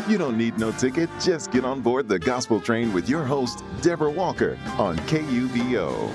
You don't need no ticket. Just get on board the gospel train with your host, Deborah Walker, on KUVO.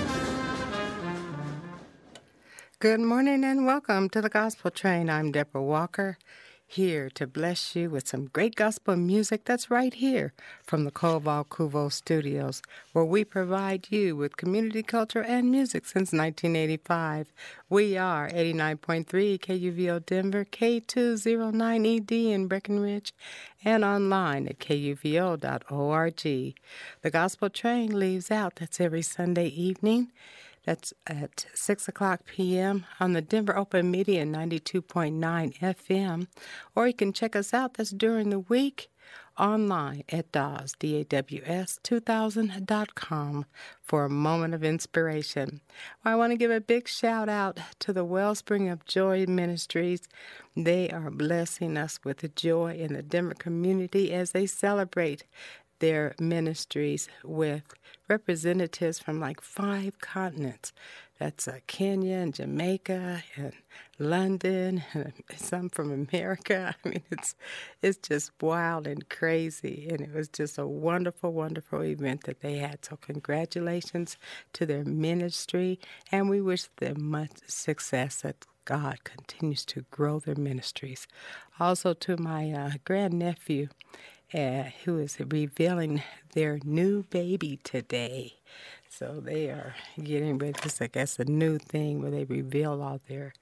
Good morning and welcome to the Gospel Train. I'm Deborah Walker, here to bless you with some great gospel music that's right here from the Koval Kuvo Studios, where we provide you with community culture and music since 1985. We are 89.3 KUVO Denver, K209ED in Breckenridge, and online at kuvo.org. The Gospel Train leaves out. That's every Sunday evening. That's at 6 o'clock p.m. on the Denver Open Media 92.9 FM. Or you can check us out. That's during the week online at DAWS2000.com for a moment of inspiration. Well, I want to give a big shout out to the Wellspring of Joy Ministries. They are blessing us with the joy in the Denver community as they celebrate their ministries with representatives from like 5 continents. That's Kenya and Jamaica and London and some from America. I mean, it's just wild and crazy, and it was just a wonderful, wonderful event that they had. So congratulations to their ministry, and we wish them much success that God continues to grow their ministries. Also to my grandnephew, who is revealing their new baby today. So they are getting ready. This, I guess, a new thing where they reveal all their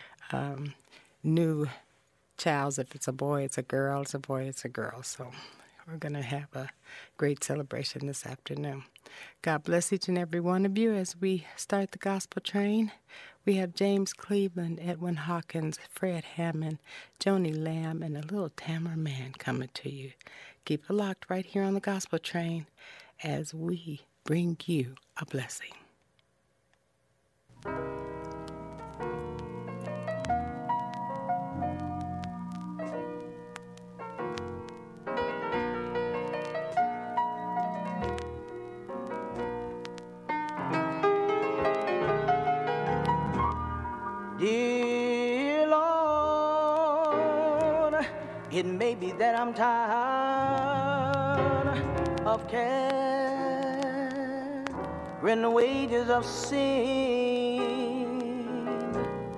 new childs. If it's a boy, it's a girl. It's a boy, it's a girl. So we're going to have a great celebration this afternoon. God bless each and every one of you as we start the gospel train. We have James Cleveland, Edwin Hawkins, Fred Hammond, Joni Lamb, and a little Tamara Man coming to you. Keep it locked right here on the gospel train as we bring you a blessing. Dear Lord, it may be that I'm tired of carrying the wages of sin.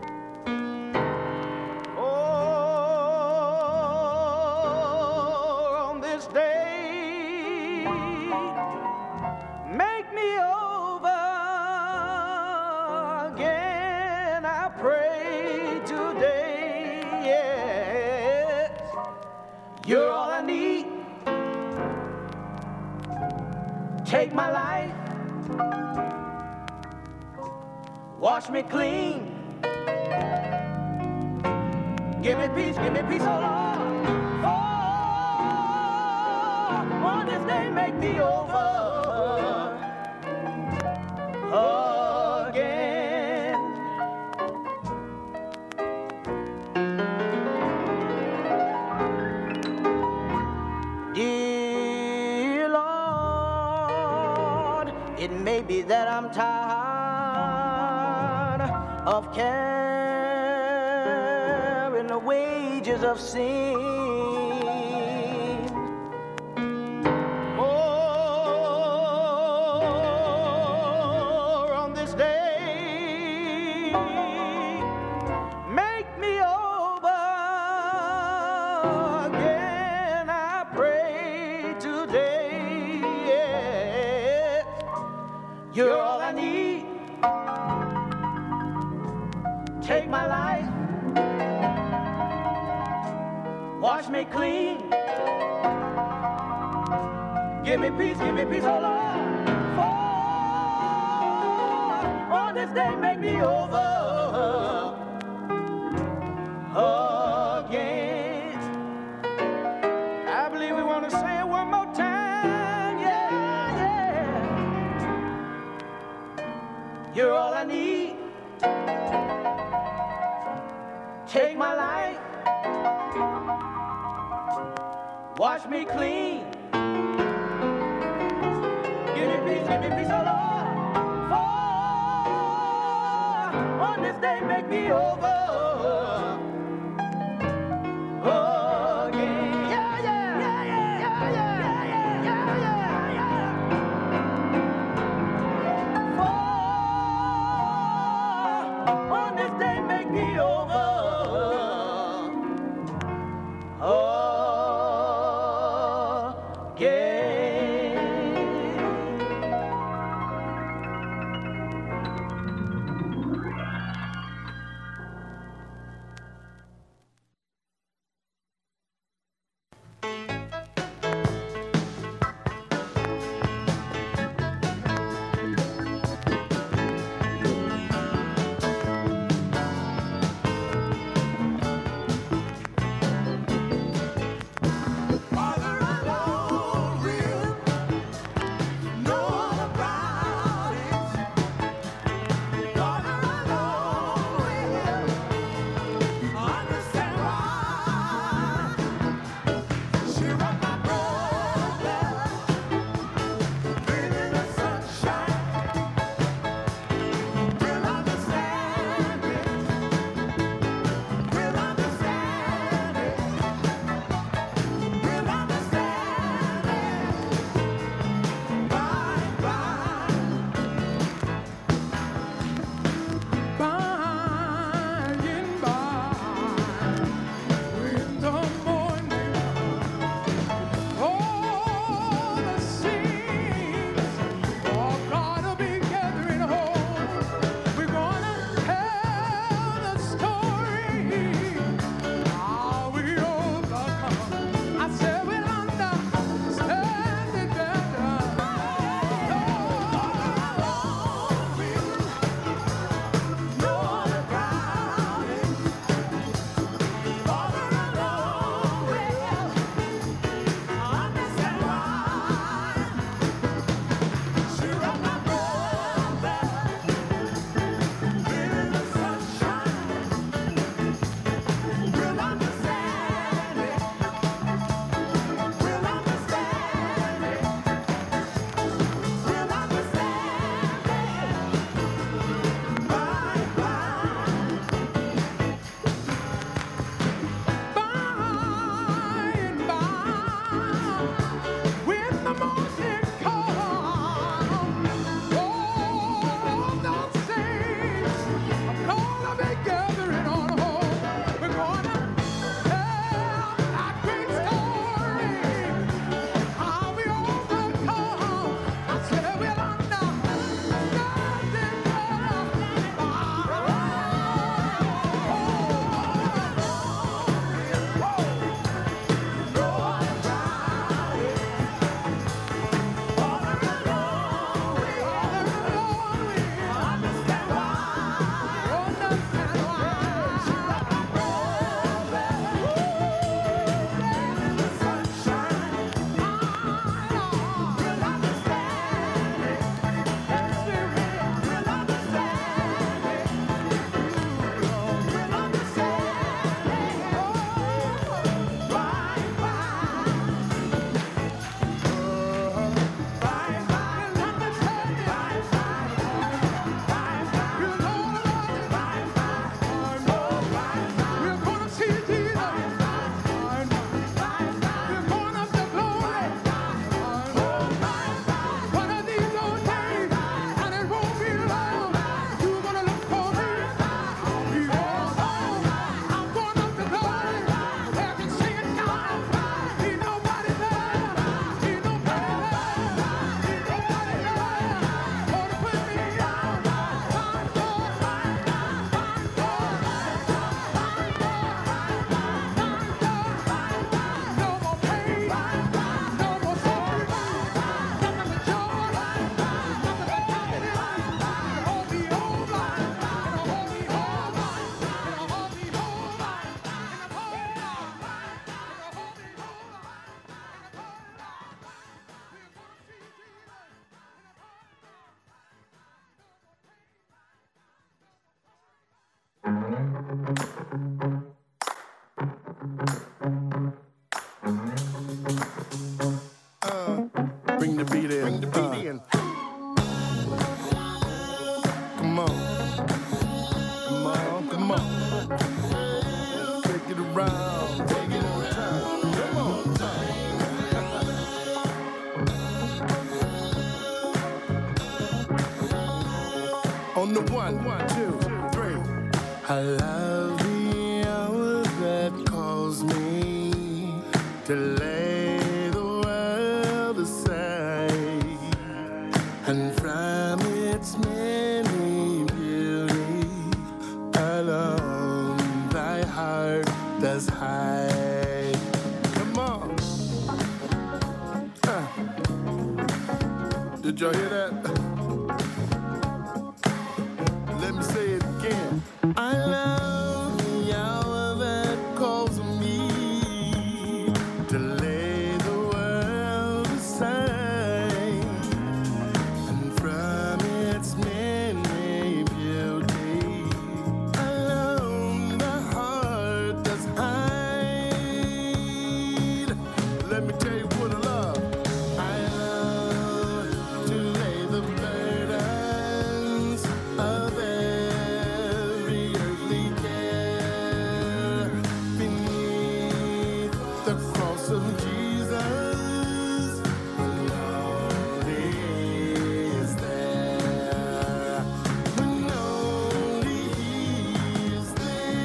Oh, on this day, make me over again, I pray today. Yes, you're all I need. Take my life, wash me clean. Give me peace, oh Lord. Oh, on this day make me over again. Dear Lord, it may be that I'm tired of carrying the wages of sin. Oh, on this day, make me over again, I pray today. Yes, you're all I need. Take my life, wash me clean. Give me peace, oh Lord. For on this day make me over again. I believe we want to say it one more time. Yeah, yeah. You're all I need. Take my life, wash me clean. Give me peace, oh Lord. For on this day make me over again. Yeah, yeah. 1, 2, 3. I love the hour that calls me to lay the world aside, and from its many beauties alone thy heart does hide. Come on. Did y'all hear that? Let me say it again. I love the hour that calls me to lay the world aside, and from its many beauties alone the heart does hide. Let me tell you what I love. I love to lay the burdens of every earthly care beneath the cross of Jesus, when only He is there, when only He is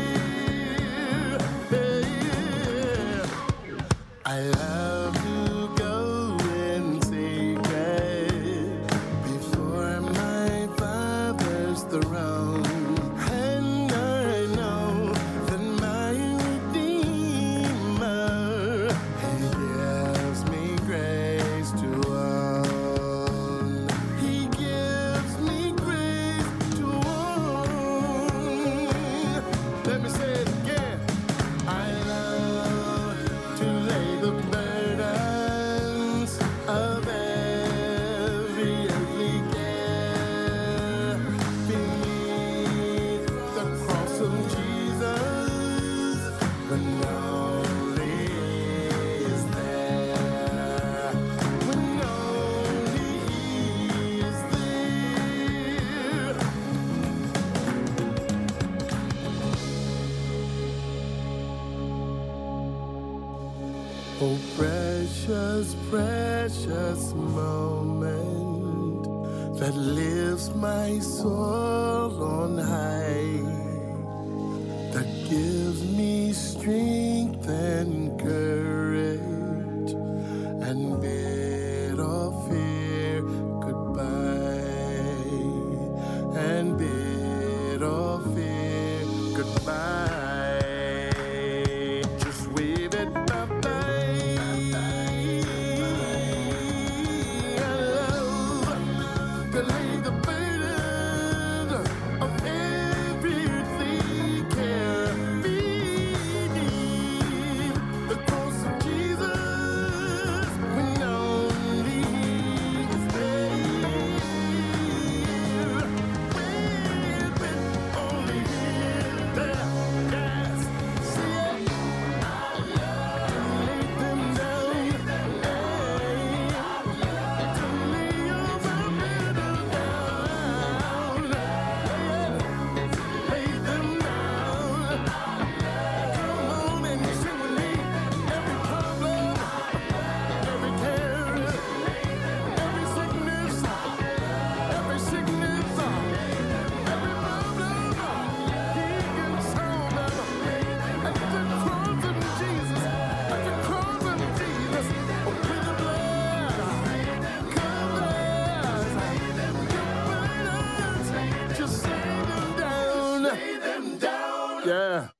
there. I love to go in secret before my Father's throne, and I know that my Redeemer, He gives me grace to own. He gives me grace to own. Let me say it again. I love to lay the burdens of every earthly care beneath the cross of Jesus, when only He is there, when only He is there. Oh, precious, precious moment that lifts my soul on high, that gives me strength and courage, and bid all fear goodbye, and bid all fear goodbye. Just wave it bye-bye. I love to lay the burden of everything care beneath the cross of Jesus, when only He is there, when only He is there. Yes, see it. Lay them down. Lay your burden down. Lay them down. Come on and sing with me. Every problem, every care, every sickness, every problem, He can solve them. At the cross of Jesus, at the cross of Jesus, with the blood covers your burdens. Just lay them down. Lay them down. Yeah.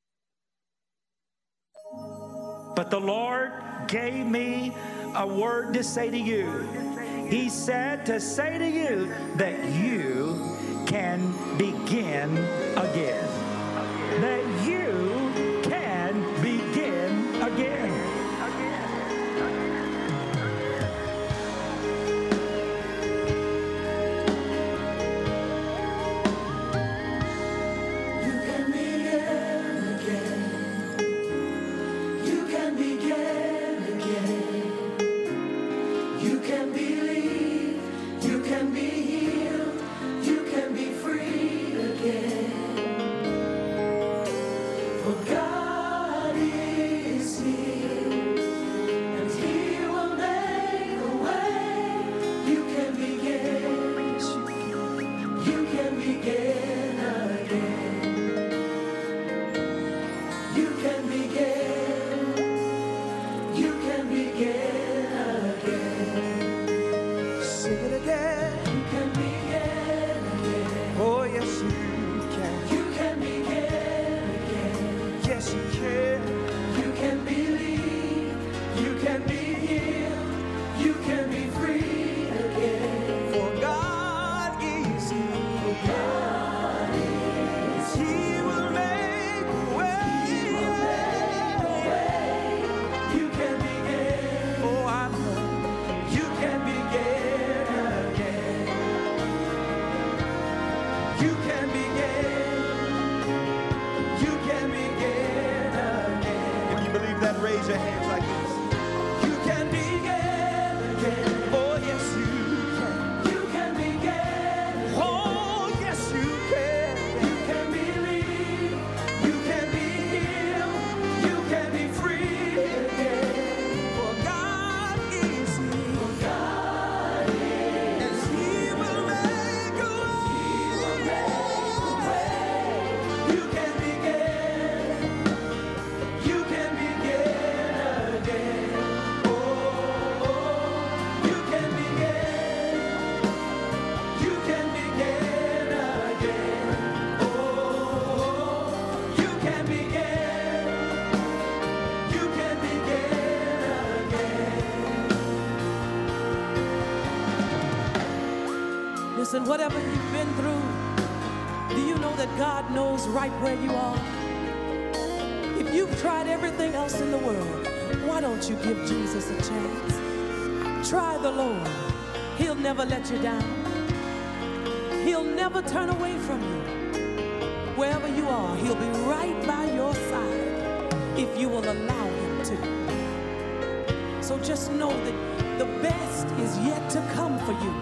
But the Lord gave me a word to say to you. He said to say to you that you can begin again. That you can begin again. You can begin again. You can begin again. You can believe. You can be healed. You can be free again. You can begin. You can begin again. Sing it again. You can begin again. Oh, yes, you can. You can begin again. Yes, you can. You can believe. You can be healed. You can be free again. For God is here. God is. He will make a way. He will make a way. You can begin. Oh, I know. You can begin again. You can begin. You can begin again. If you believe that, raise your hands like this. You can begin again. Oh, yes, you can. You can begin. Oh, yes, you can. You can believe. You can be healed. You can be free again. For God is here. God is. And He will make a way. You can begin. You can begin again. Oh, you can begin. You can begin again. Oh, you can begin. You can begin again. Listen, whatever you've been through, do you know that God knows right where you are? If you've tried everything else in the world, why don't you give Jesus a chance? Try the Lord. He'll never let you down. He'll never turn away from you. Wherever you are, He'll be right by your side if you will allow Him to. So just know that the best is yet to come for you.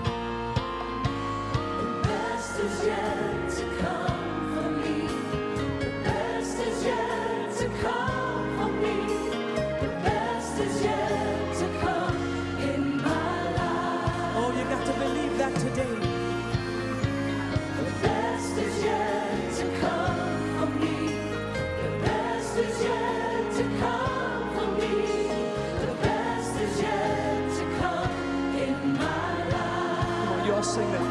Best is yet to come for me. The best is yet to come for me. The best is yet to come in my life. Oh, you got to believe that today. The best is yet to come for me. The best is yet to come for me. The best is yet to come in my life. You all sing that.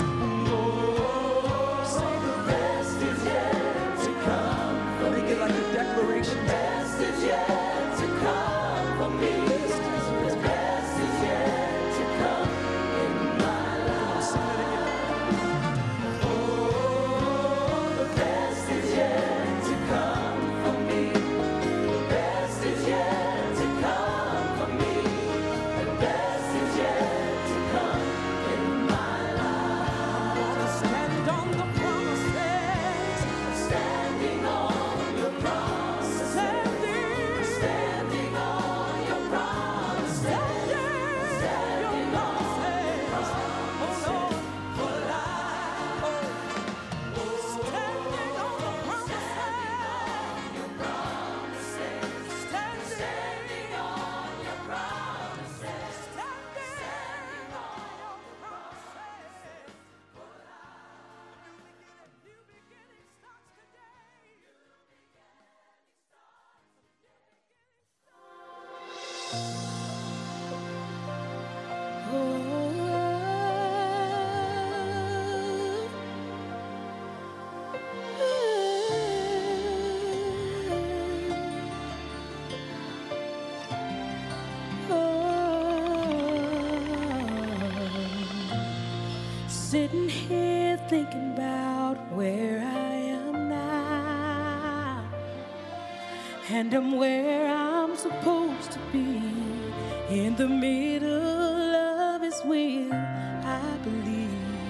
The best is yet to come for me. Make it like a declaration. Best is yet to come for me. The best is yet to come in my life. Sing that again. The best is yet to come for me. The best is yet to come for me. The best is yet to come in my life. Stand on the promises. Standing on your promises. Standing on your promises. Standing on your promises. Oh Lord, For life. standing on the promises. Your promises. Standing on your promises. Standing on your promises. New beginning starts today. Sitting here thinking about where I am now, and I'm where I'm supposed to be, in the middle of His will. I believe.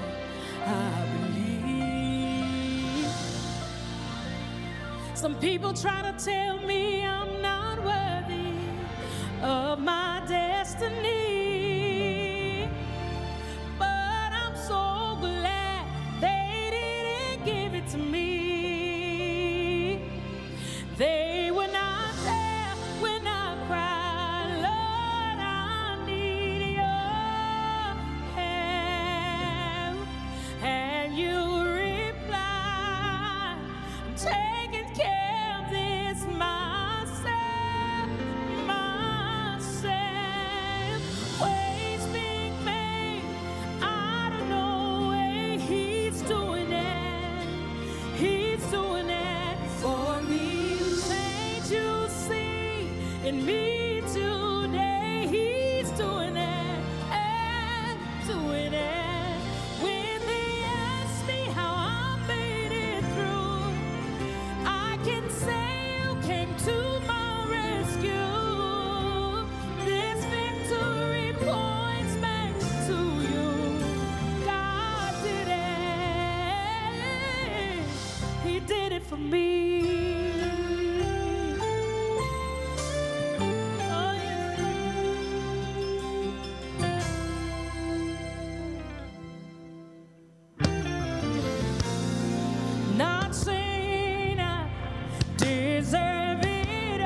Some people try to tell me I'm not worthy of my destiny, but I'm so glad they didn't give it to me. They were not there when I cried, Lord, I need your help. And you replied, I'm taking care of this myself. in me today. He's doing it and doing it. When they ask me how I made it through, I can say you came to my rescue. This victory points back to you. God did it. He did it for me. Oh, yes. Not saying I deserve it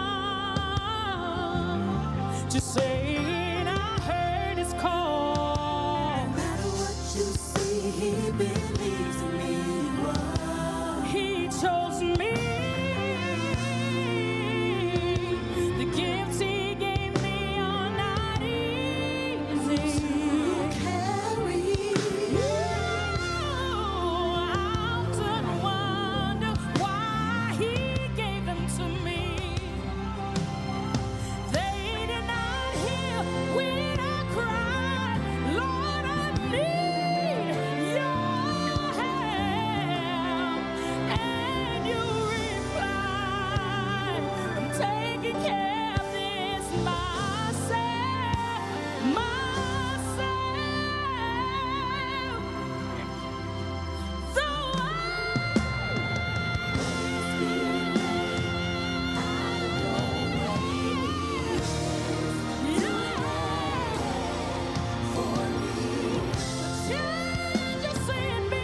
all, just saying I heard his call. No matter what you see, he believes in me. He chose me. The gifts he gave me are not easy to carry. I often wonder why he gave them to me. They did not hear when I cried, Lord, I need your help. And you replied, I'm taking care of this myself. Though changes in me.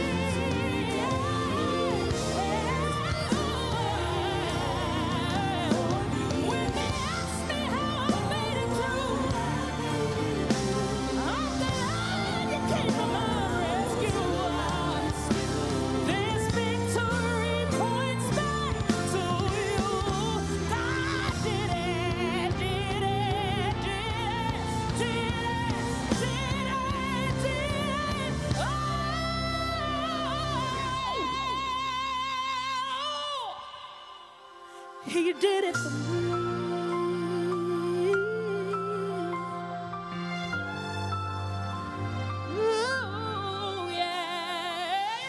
When they ask me how I made it through, I'm glad you came to my rescue. This victory points back to you. God did it, did it, did it. Oh, he did it for me. Ooh, yeah.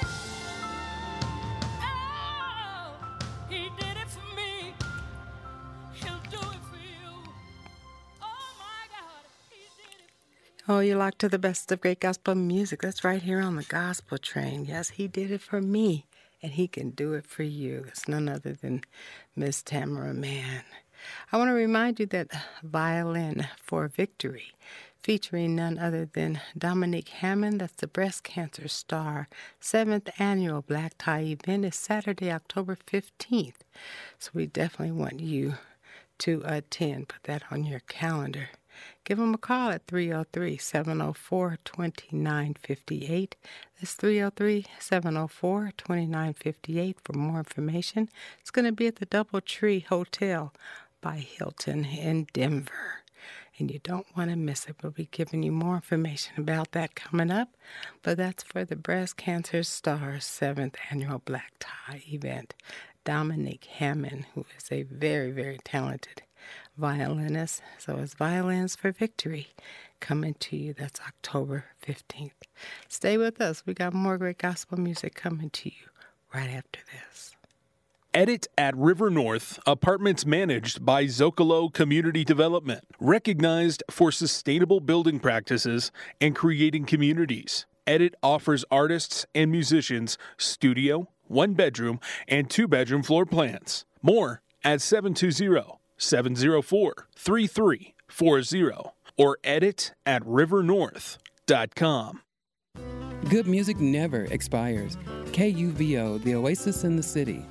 Oh, he did it for me. He'll do it for you. Oh my God, he did it for me. Oh, you locked to the best of great gospel music. That's right here on the Gospel Train. Yes, he did it for me, and he can do it for you. It's none other than Miss Tamara Mann. I want to remind you that Violin for Victory, featuring none other than Dominique Hammond, that's the breast cancer star, 7th annual Black Tie event is Saturday, October 15th. So we definitely want you to attend. Put that on your calendar. Give them a call at 303-704-2958. That's 303-704-2958 for more information. It's going to be at the Doubletree Hotel by Hilton in Denver. And you don't want to miss it. We'll be giving you more information about that coming up. But that's for the Breast Cancer Stars 7th Annual Black Tie event. Dominique Hammond, who is a very, very talented violinist. So it's Violins for Victory coming to you. That's October 15th. Stay with us. We got more great gospel music coming to you right after this. Edit at River North, apartments managed by Zocalo Community Development, recognized for sustainable building practices and creating communities. Edit offers artists and musicians studio, 1-bedroom, and 2-bedroom floor plans. More at 720-704-3340 or edit at rivernorth.com. Good music never expires. KUVO, the oasis in the city.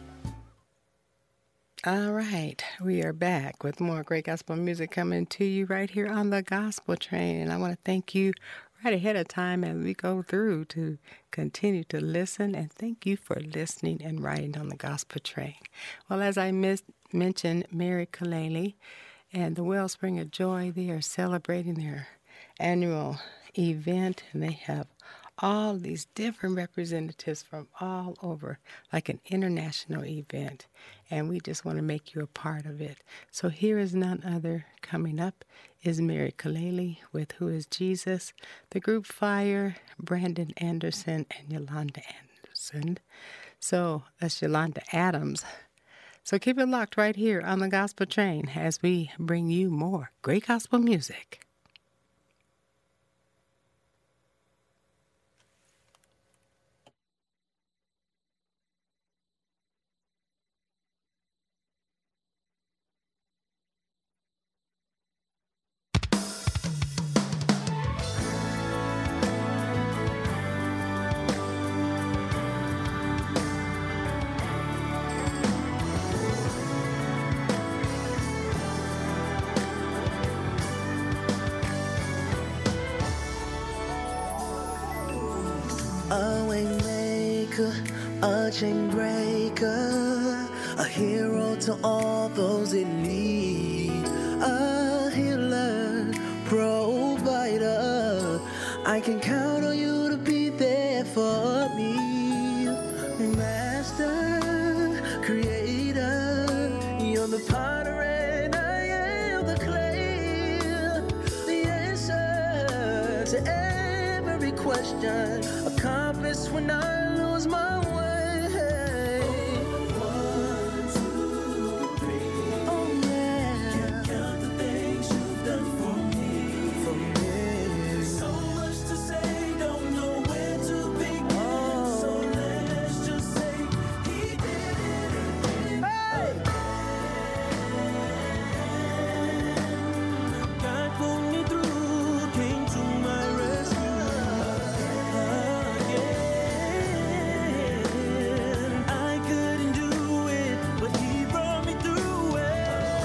All right, we are back with more great gospel music coming to you right here on the Gospel Train. And I want to thank you right ahead of time as we go through to continue to listen. And thank you for listening and riding on the Gospel Train. Well, as I mentioned, Mary Kalele and the Wellspring of Joy, they are celebrating their annual event, and they have all these different representatives from all over, like an international event, and we just want to make you a part of it. So here is none other. Coming up is Mary Kalele with Who is Jesus, the group Fire, Brandon Anderson, and Yolanda Anderson. So that's Yolanda Adams. So keep it locked right here on the Gospel Train as we bring you more great gospel music. A way maker, a chain breaker, a hero to all those in need, a healer, provider. I can count on you to be there for me. Master, creator, you're the potter and I am the clay. The answer to every question, a compass when I lose my way. 1, 2, 3. Oh yeah. Can't count the things you've done for me. So much to say, don't know where to begin. So let's just say He did it again. God pulled me through, came to my rescue. I couldn't do it, but He brought me through it.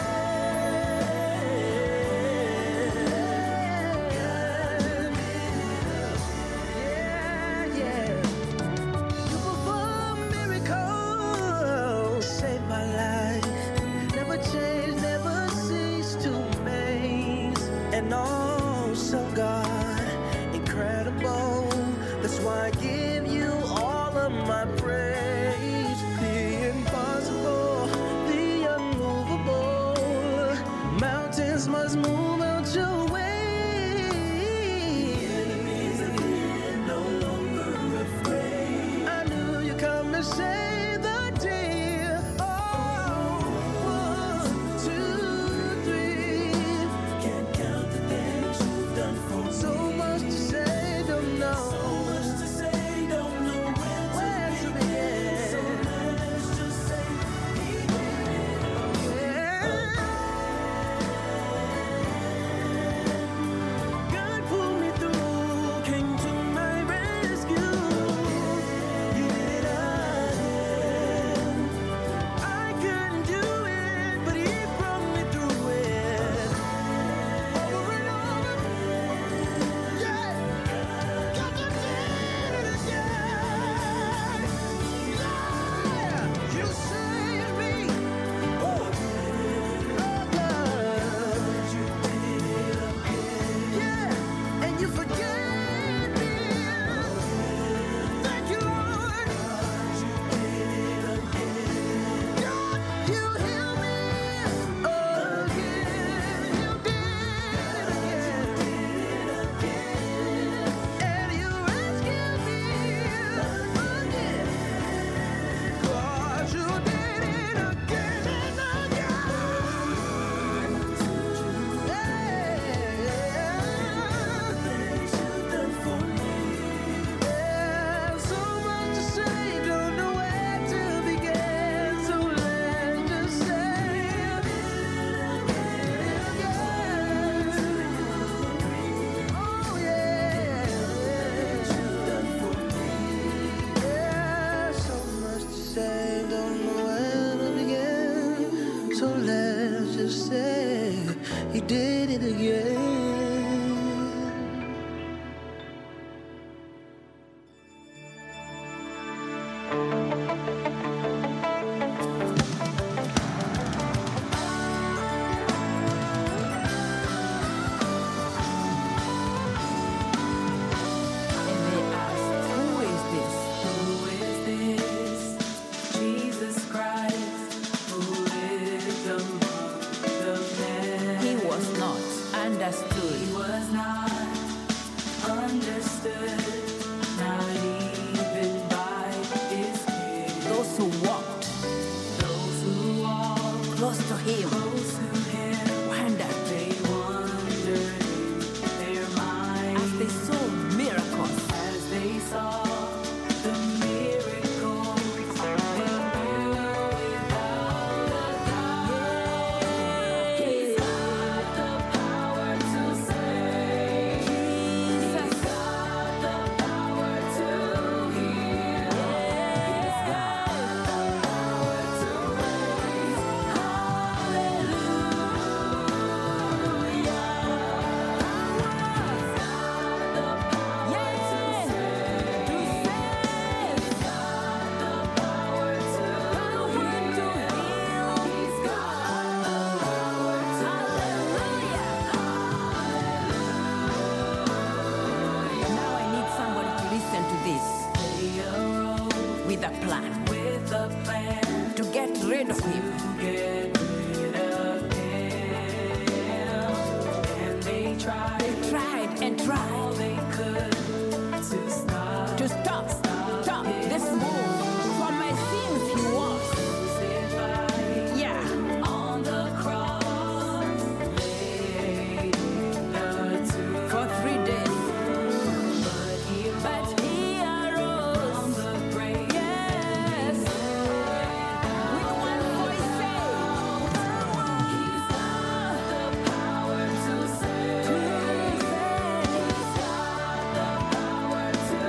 Yeah. You perform miracles, saved my life. Never changed, never ceased to amaze. And also God, incredible. That's why I give you all of my praise. The impossible, the unmovable. Mountains must move out your way. Enemies of fear, no longer afraid. I knew you'd come and save the day. Oh, 1, 2, 3. Can't count the things you've done for me. So much to say, don't know. So much to say, don't know where to begin. So let's just say He did it again. God pulled me through, came to my rescue. You did it again. I couldn't do it, but He brought me through it. Over and over. Yeah. God, you did it again. Yeah. You saved me. Oh, God. You did it again. Yeah. And you forgave me. Thank you, Lord. You did it again. God, you healed me again. You did it again. And you rescued me again. God, you did it again and again. Things you've done for me. There's so much to say, don't know where to begin. So let's just say You did it again. Oh yeah. Things you've done for me. Yeah, so much to say, don't know where to begin. So let's just say He did it again. Aimer à understood. He was not understood, not even by his kids. Those who walked close to him, wondered. They wondered in their minds as they saw miracles, as they saw the miracles. They knew without a doubt, He's got the power to save. Jesus got the power to heal. He's got the power to raise. Now I need somebody to listen to this. With a plan. With a plan. To get rid of him. And they tried and tried. All they could to stop this move. For my sins he was. Yeah. On the cross. For 3 days. But he arose from the grave. Yes. With one voice saying, He's got the power to save. He's got the power to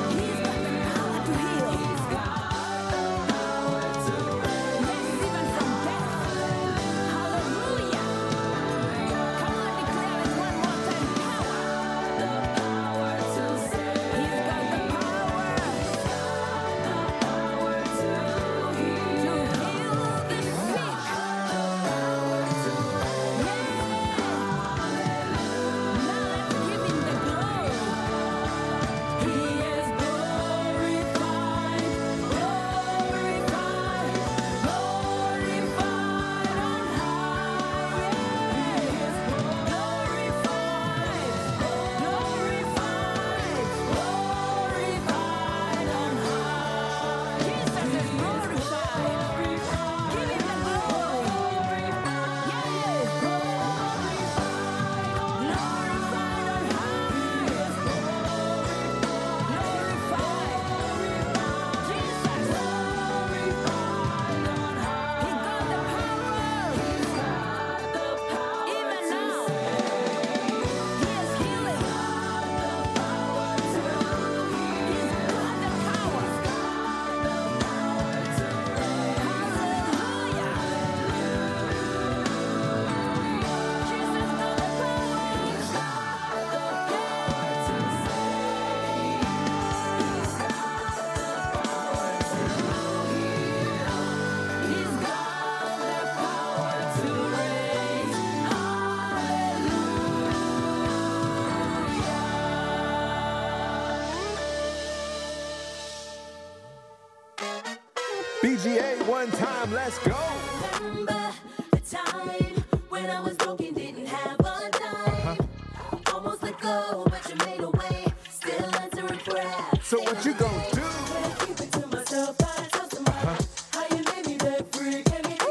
heal. He's got the power to raise. Yes, even from death. Hallelujah. Come on, declare it one more time. Power. The power to save. He's got the power. The power to heal. To heal the sick. The power to raise. Now let's give him the glory. He is glorified, glorified, glorified on high. He is glorified, glorified, glorified on high. Jesus is glorified. Give him the glory. Yes, glorified on high. BGA one time, let's go. Remember the time when I was broken, didn't have a dime. Almost let go, but you made a way. Still answering for ask. So what you gonna do? Keep it to myself, gotta tell somebody how you made me that free. Gave me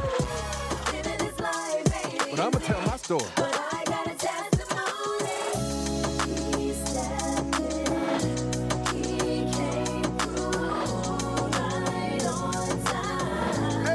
living this life, baby. But I'ma tell my story. But I got a testimony. He stepped in, he came through right on time.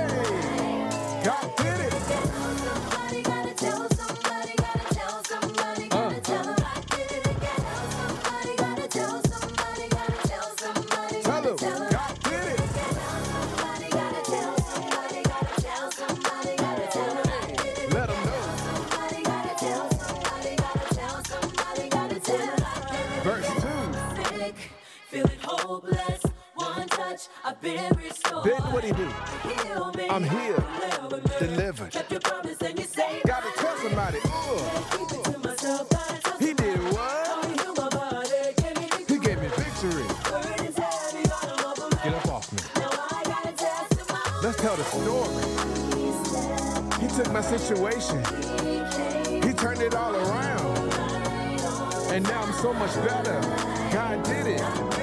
God did it. Somebody gotta tell somebody, gotta tell somebody, gotta tell them I did it again. Somebody gotta tell somebody, gotta tell somebody, Tell gotta him, tell them God did it. somebody gotta tell somebody, gotta tell somebody, gotta tell them I did it. Let them know. Somebody gotta tell somebody, gotta tell somebody, gotta tell them I did it. Verse 2. Sick, feeling hopeless. One touch, I've been restored. Then what he do? Heal me. I'm healed, Delivered. Kept your promise and you saved my Gotta tell somebody. Keep it to myself, gotta tell He did somebody. what? How he healed my body, gave me He gave me victory. burdens heavy, got 'em off of me. Get up off me. Now I got a testimony. Let's tell the story. He took my my situation. He turned it all around. And now I'm so much better. God did it.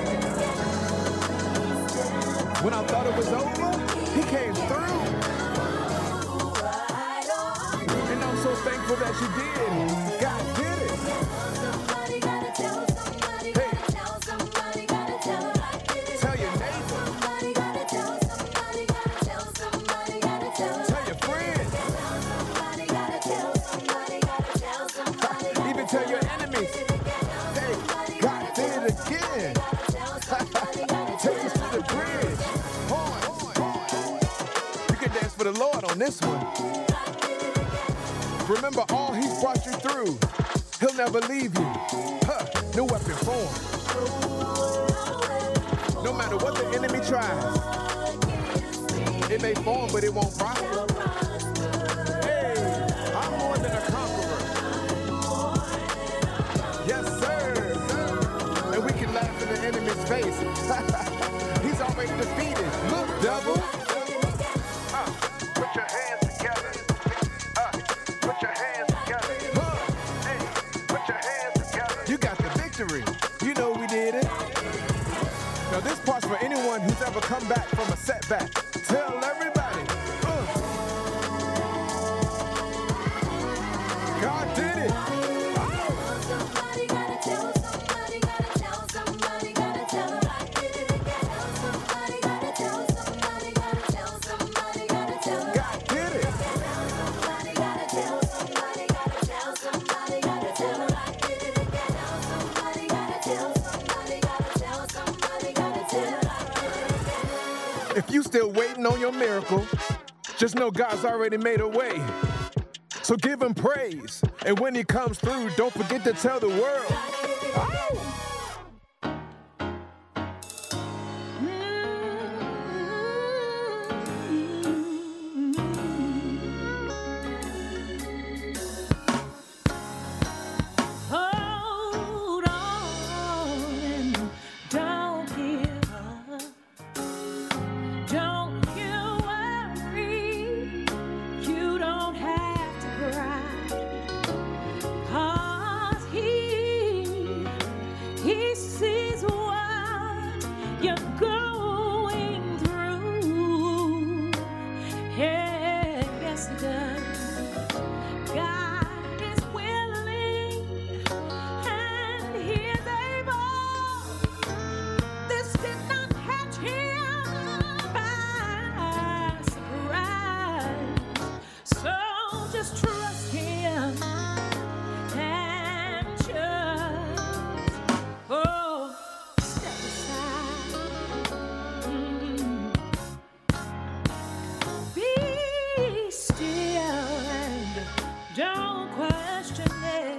When I thought it was over, he came through. And I'm so thankful that you did. God did it. Hey. Tell your neighbor. Tell your friends. Even tell your enemies. Hey, God did it again. Take us to the bridge. You can dance for the Lord on this one. Remember all he's brought you through. He'll never leave you. No weapon formed. No matter what the enemy tries. It may form, but it won't prosper. Hey, I'm more than a conqueror. Yes, sir. And we can laugh in the enemy's face. He's already defeated. Look, devil. Put your hands together. Put your hands together. Hey, put your hands together. You got the victory. You know we did it. Now this part's for anyone who's ever come back from a setback. Tell everybody. God did it. Somebody gotta tell somebody, gotta tell somebody, gotta tell them I did it again. Somebody gotta tell somebody, gotta tell somebody, gotta tell them God did it. somebody gotta tell somebody, gotta tell somebody, gotta tell them I did it again. Somebody gotta tell somebody, gotta tell somebody, gotta tell them I did it again. If you still waiting on your miracle, just know God's already made a way. So give him praise. And when he comes through, don't forget to tell the world. Hold on and don't give up. Don't you worry. You don't have to cry. 'Cause he sees what you're going through. Yeah, yes he does. God is willing and he is able. This did not catch him by surprise. So just trust him and just step aside. Be still and don't question it.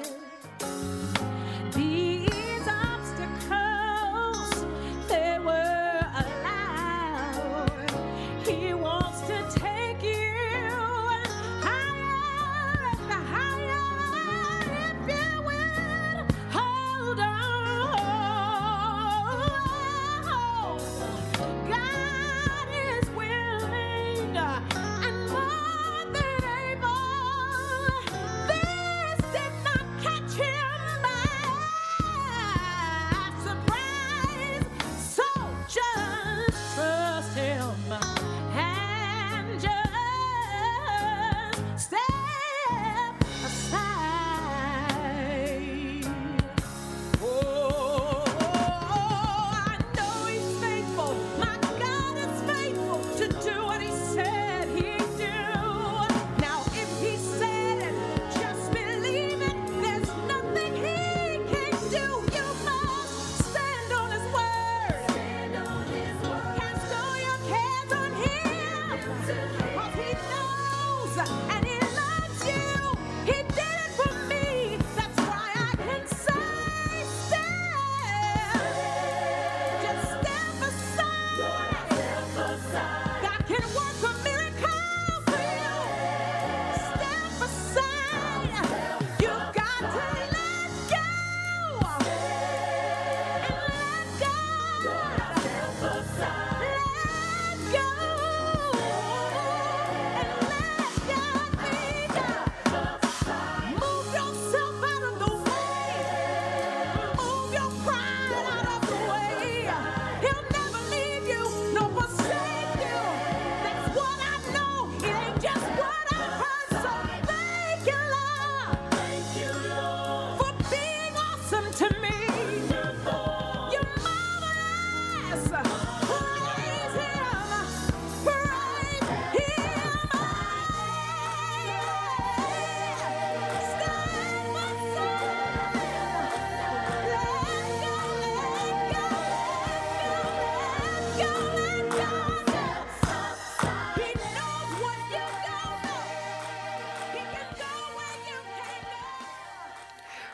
These obstacles, they were allowed. He wants to take you higher and higher if you will hold on. God is willing and more than able. This did not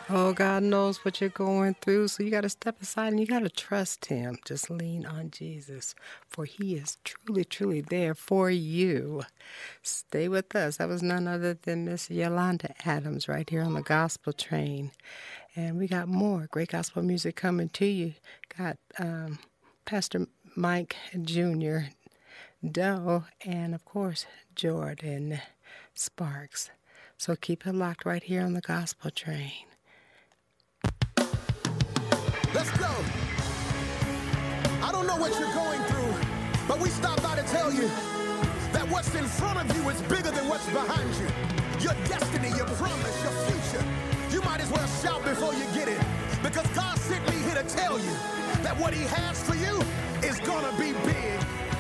Oh, God knows what you're going through, so you got to step aside and you got to trust him. Just lean on Jesus, for he is truly, truly there for you. Stay with us. That was none other than Miss Yolanda Adams right here on the Gospel Train. And we got more great gospel music coming to you. Got Pastor Mike Jr., Doe, and, of course, Jordan Sparks. So keep it locked right here on the Gospel Train. Let's go. I don't know what you're going through, but we stopped by to tell you that what's in front of you is bigger than what's behind you. Your destiny, your promise, your future. You might as well shout before you get it, because God sent me here to tell you that what he has for you is gonna be big.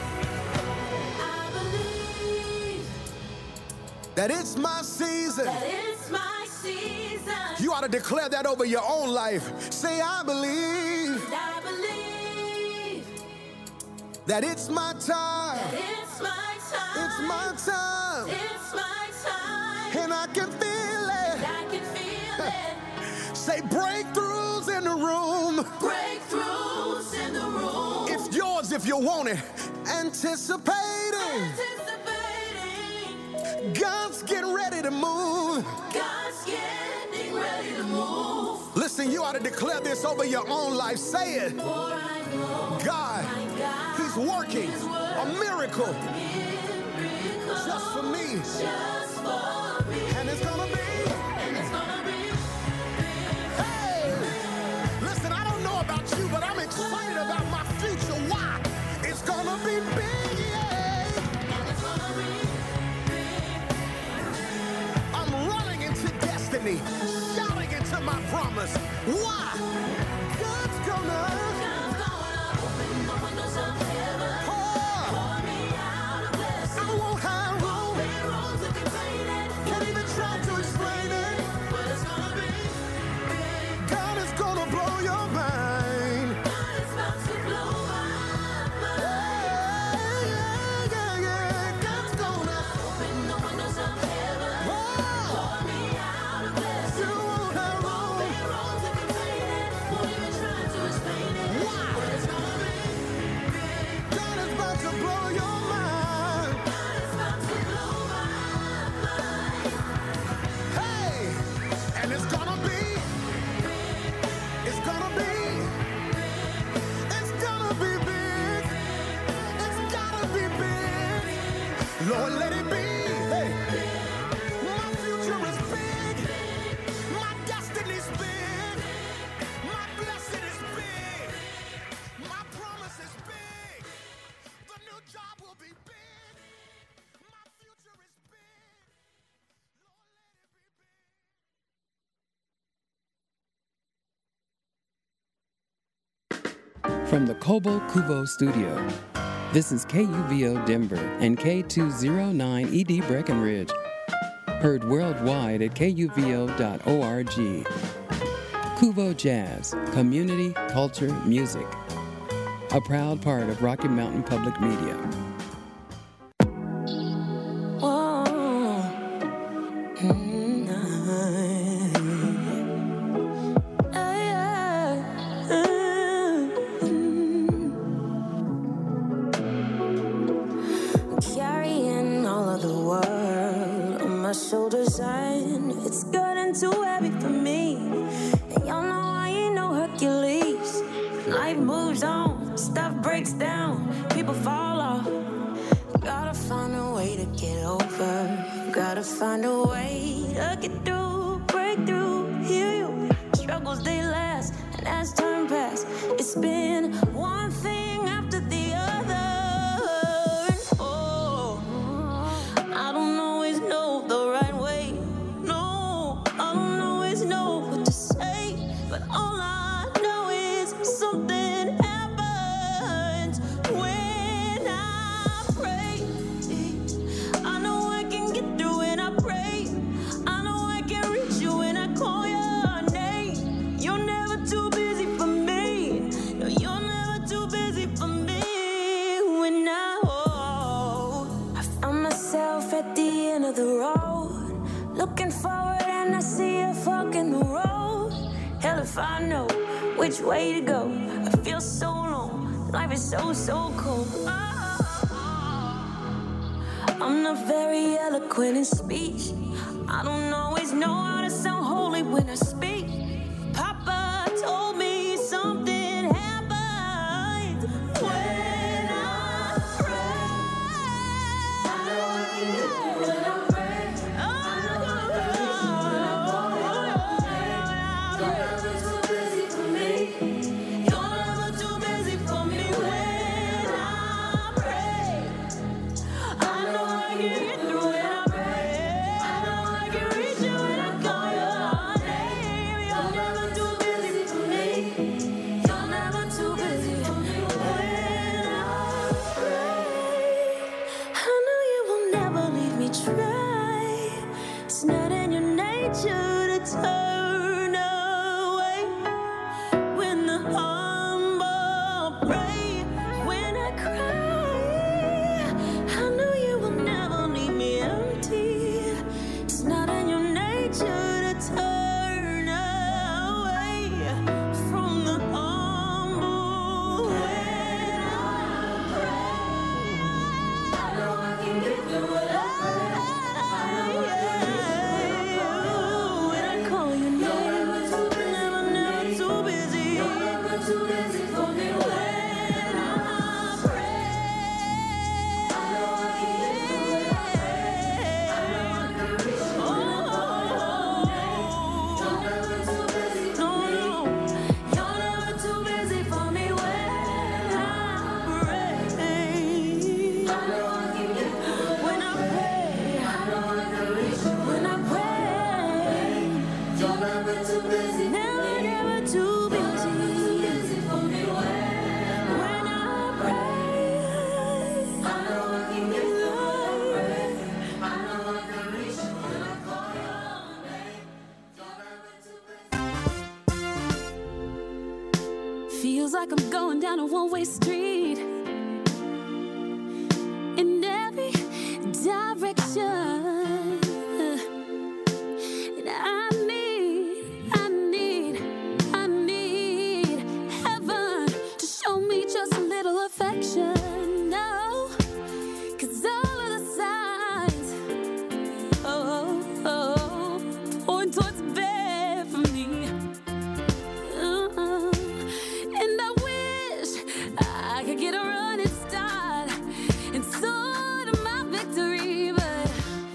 I believe That it's my season. that it's my season. You ought to declare that over your own life. Say, I believe I believe that it's my time. that it's my time. It's my time. It's my time. And I can feel it. I can feel it. Say, breakthroughs in the room. Breakthroughs in the room. It's yours if you want it. Anticipating. God's getting ready to move. God's getting ready to move. Listen, you ought to declare this over your own life. Say it. For I know God, he's working a miracle just for me. just for me. And it's gonna be. And it's gonna be Hey! Listen, I don't know about you, but I'm excited about my future. Why? It's gonna be big, yeah. and it's gonna be I'm running into destiny, shouting into my promise. Why? God's gonna open the windows of heaven. pour. Pour me out a blessing. I won't have room. Be room to contain it. Can't even try to explain it. But it's gonna be big. God is gonna blow your mind. God is about to blow my mind. Yeah. God's gonna. Open the windows of heaven. Pour me out a blessing. You won't have room. Be room to contain it. Won't even try to explain it. Why? But it's gonna be big. God is about to blow your mind. God is about to blow my mind. Hey, and it's gonna be. It's gonna be. It's gonna be big. It's gotta be big. Lord, let it be. Hey, my future is big. My destiny's big. My blessing is big. My promise is big. The new job will be big. My future is big. Lord, let it be big. From the Kobo Kubo studio, this is KUVO Denver and K209ED Breckenridge. Heard worldwide at kuvo.org. Kuvo Jazz, community, culture, music. A proud part of Rocky Mountain Public Media. Carrying all of the world on my shoulders, and it's getting too heavy for me. And y'all know I ain't no Hercules. Life moves on, stuff breaks down, people fall off. Gotta find a way to get over. Gotta find a way to get through, break through, heal you. Struggles they last, and as time passes, it's been one thing after the other. I don't always know the right way. No, I don't always know what to say. But all I know is something happens when I pray. I know I can get through when I pray. I know I can if I know which way to go. I feel so alone, life is so cold. I'm not very eloquent in speech. I don't always know how to sound holy when I speak. Papa told me something happens when I pray. I know I can get through when I pray. I know I can reach you when I call your name. You're never too busy for me. You're never too busy for me when I pray. I know I can get through when I pray. I know I can reach you when I call your name. You're never too busy for me. You're never too busy for me when I pray. I know you will never leave me dry. It's not in your nature to turn away. When the humble pray, when I cry, I know you will never leave me empty. It's not in your nature to turn away from the humble. When I pray, I know I can get through it. I know I can reach you when I call your name. Never too busy. You're never too busy for me when I pray. I know I can get through it. I know I can reach you when I call your name. You're never too busy for me. You're never too busy for me when I pray. I know I can get through it when I pray. I know I can reach you when I pray. You're never too busy. Never too busy for me when I pray. I know I can get through when I pray. I know I can reach you when I call your name. You're never too busy. Feels like I'm going down a one-way street in every direction. And I need heaven to show me just a little affection. No, 'cause all of the signs, point towards bed for me. And I wish I could get a running start and sort of my victory, but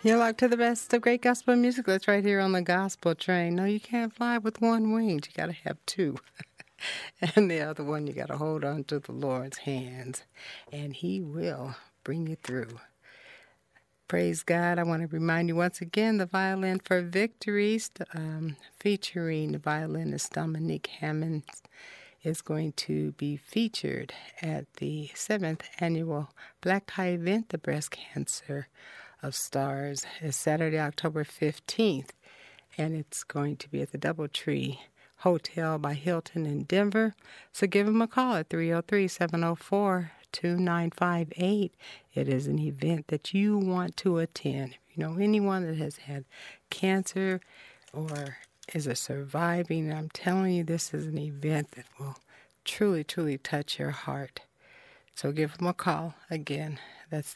You're locked to the best of great gospel music. That's right here on the Gospel Train. No, you can't fly with one wing. You got to have two. And the other one, you got to hold on to the Lord's hands. And he will bring you through. Praise God. I want to remind you once again, the Violin for Victories, featuring the violinist Dominique Hammonds, is going to be featured at the 7th annual Black Tie event, the Breast Cancer of Stars. It's Saturday, October 15th, and it's going to be at the Doubletree Hotel by Hilton in Denver. So give them a call at 303-704-2958. It is an event that you want to attend. If you know anyone that has had cancer or is a surviving, I'm telling you, this is an event that will truly, truly touch your heart. So give them a call. Again, that's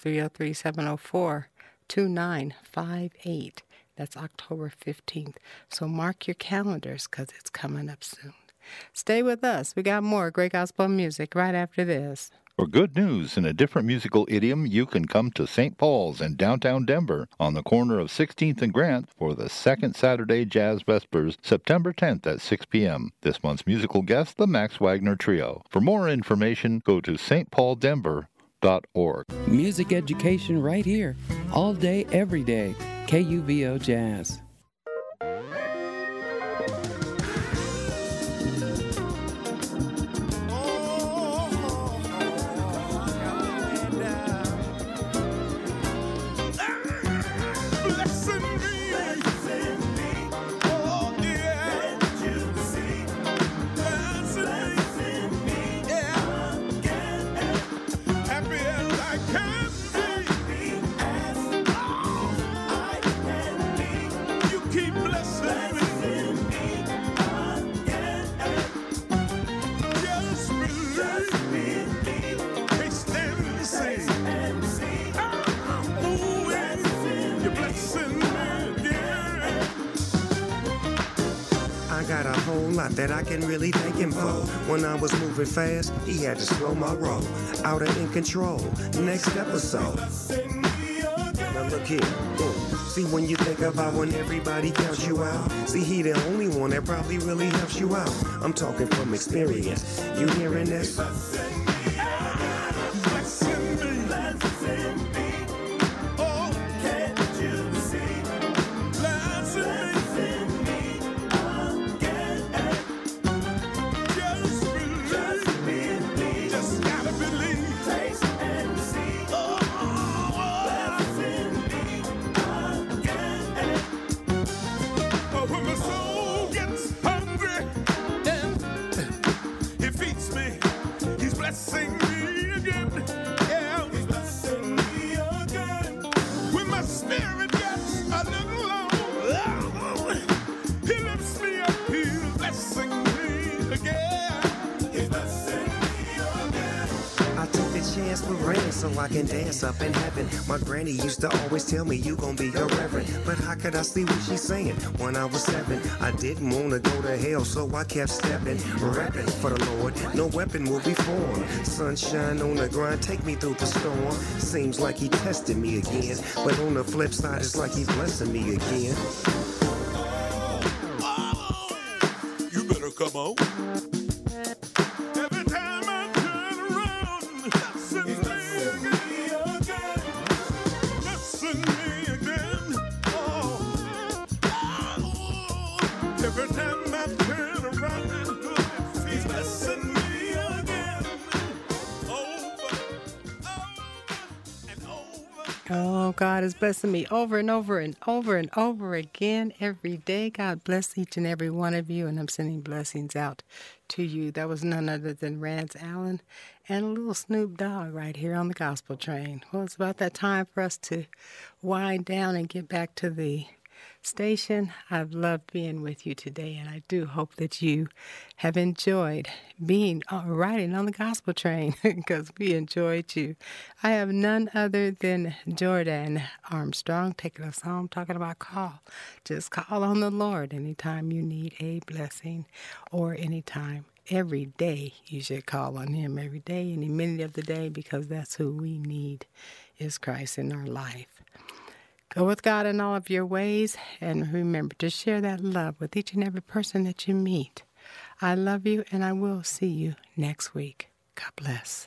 303-704-2958. That's October 15th. So mark your calendars because it's coming up soon. Stay with us. We got more great gospel music right after this. For good news in a different musical idiom, you can come to St. Paul's in downtown Denver on the corner of 16th and Grant for the second Saturday Jazz Vespers, September 10th at 6 p.m. This month's musical guest, the Max Wagner Trio. For more information, go to stpauldenver.org. Music education right here, all day, every day. KUVO Jazz. That I can really thank him for. When I was moving fast, he had to slow my roll. Out of in control. Next episode. Now look here. See, when you think about when everybody counts you out, see, he the only one that probably really helps you out. I'm talking from experience. You hearing this? So I can dance up in heaven. My granny used to always tell me you gon' be a reverend. But how could I see what she's saying? When I was 7, I didn't wanna go to hell, so I kept stepping, repping for the Lord. No weapon will be formed. Sunshine on the grind, take me through the storm. Seems like he tested me again, but on the flip side, it's like he blessing me again. You better come on. Oh, God is blessing me over and over and over and over again every day. God bless each and every one of you, and I'm sending blessings out to you. That was none other than Rance Allen and a little Snoop Dogg right here on the Gospel Train. Well, it's about that time for us to wind down and get back to the station. I've loved being with you today, and I do hope that you have enjoyed being riding on the Gospel Train because we enjoyed you. I have none other than Jordan Armstrong taking us home, talking about call. Just call on the Lord anytime you need a blessing or anytime. Every day you should call on him, every day, any minute of the day, because that's who we need is Christ in our life. Go with God in all of your ways, and remember to share that love with each and every person that you meet. I love you, and I will see you next week. God bless.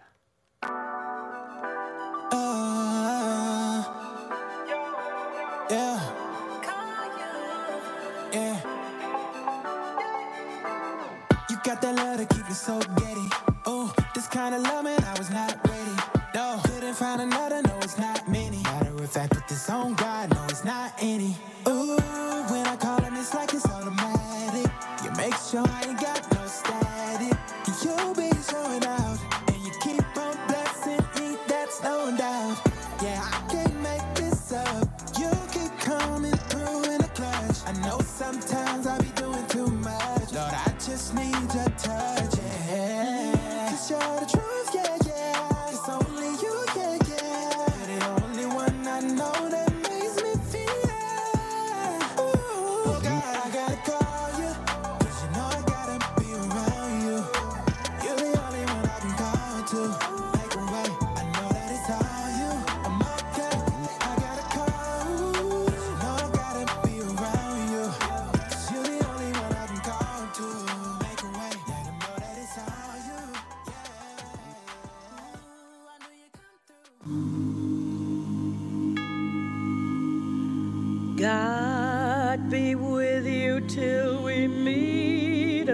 Yeah. You got that love to keep me so giddy. Oh, this kind of love, man, I was not ready. No, couldn't find another, no, it's not many. Matter of fact, with this on God, no, it's not any. Ooh, when I call him, it's like it's automatic. You make sure I ain't got no static. You'll be showing out, and you keep on blessing me, that's no doubt. Yeah, I can't make this up. You keep coming through in a clutch. I know sometimes I be doing too much. Lord, I just need your touch, yeah. 'Cause you're the truth, yeah, yeah. It's only you, yeah, yeah. You're the only one I know that makes me feel. Ooh, oh God, I gotta call you. 'Cause you know I gotta be around you. You're the only one I can call to. Make a way, I know that it's all you. I'm okay, I gotta call you. 'Cause you know I gotta be around you. 'Cause you're the only one I can call to. Make a way, let 'em know that it's all you. God be with you till we meet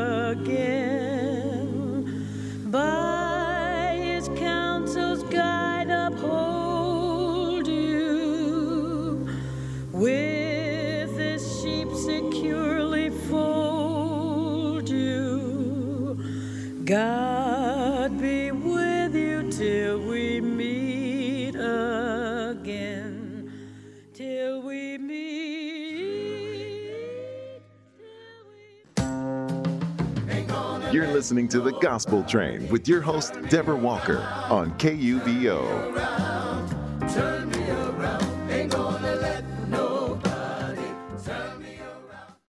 again. By his counsel's guide uphold you. With his sheep securely fold you. God be with you till we meet again. Till we meet. You're listening to The Gospel Train with your host, Deborah Walker, on KUVO. Turn